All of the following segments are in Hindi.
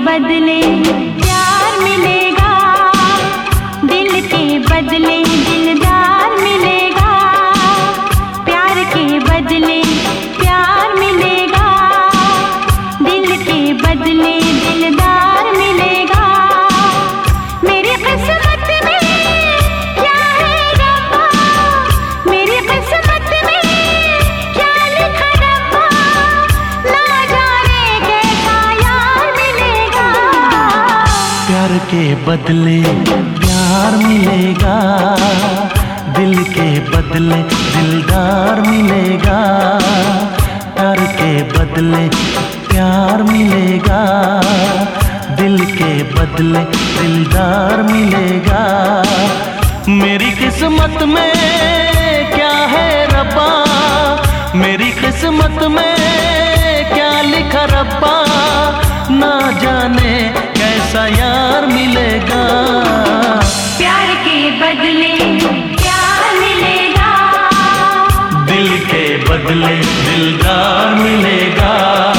बदले प्यार मिलेगा, दिल के बदले दिलदार मिलेगा। प्यार के बदले प्यार मिलेगा, दिल के बदले दिलदार मिलेगा। मेरी किस्मत में क्या है रब्बा, मेरी किस्मत में क्या लिखा रब्बा, ना जाने कैसा यार मिलेगा। प्यार के बदले प्यार मिलेगा, दिल के बदले दिलदार मिलेगा। प्यार के बदले प्यार मिलेगा, दिल के बदले दिलदार मिलेगा। मेरी किस्मत में क्या है रब्बा, मेरी किस्मत में क्या लिखा रब्बा, ना जाने कैसा यार मिलेगा। प्यार के बदले प्यार मिलेगा, दिल के बदले दिलदार मिलेगा।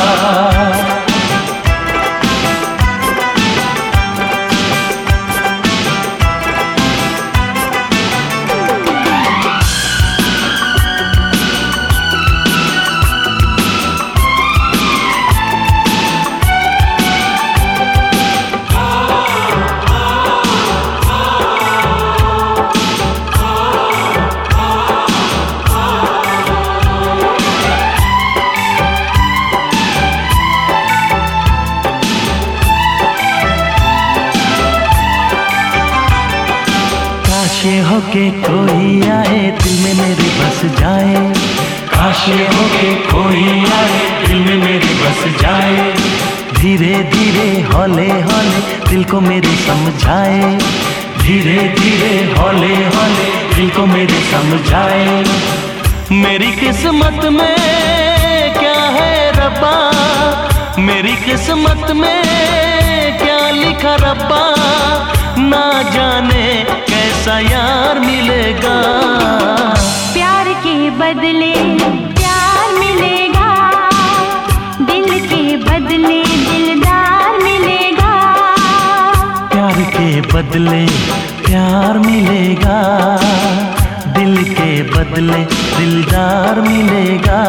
काश ये हो के कोई आए दिल में मेरे बस जाए, काश ये हो के कोई आए दिल में मेरे बस जाए। धीरे धीरे हौले हौले दिल को मेरे समझाए, धीरे धीरे हौले हौले दिल को मेरे समझाए। मेरी किस्मत में क्या है रब्बा, मेरी किस्मत में क्या लिखा रब्बा, ना जाने कैसा यार मिलेगा। प्यार के बदले प्यार मिलेगा, दिल के बदले दिलदार मिलेगा। प्यार के बदले प्यार मिलेगा, दिल के बदले दिलदार मिलेगा।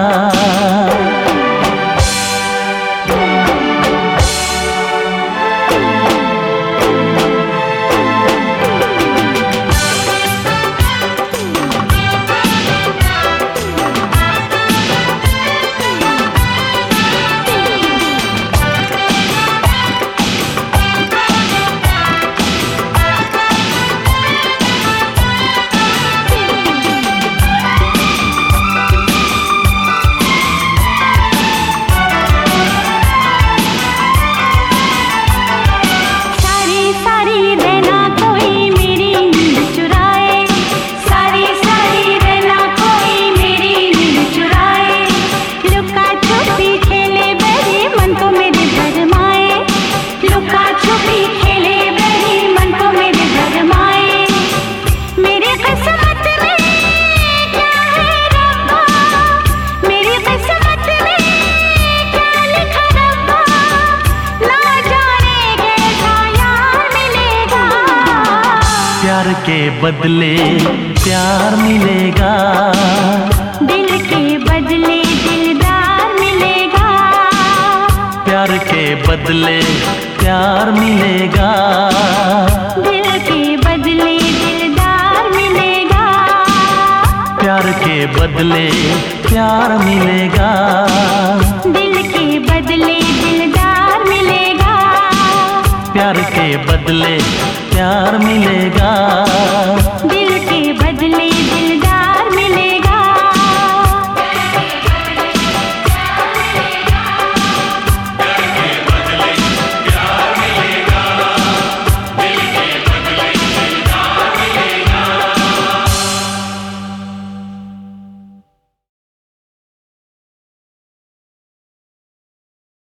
प्यार के बदले प्यार मिलेगा, दिल के बदले दिलदार मिलेगा। प्यार के बदले प्यार मिलेगा, दिल के बदले दिलदार मिलेगा। प्यार के बदले प्यार मिलेगा, दिल के बदले दिलदार मिलेगा। प्यार के बदले प्यार मिलेगा, दिल के बदले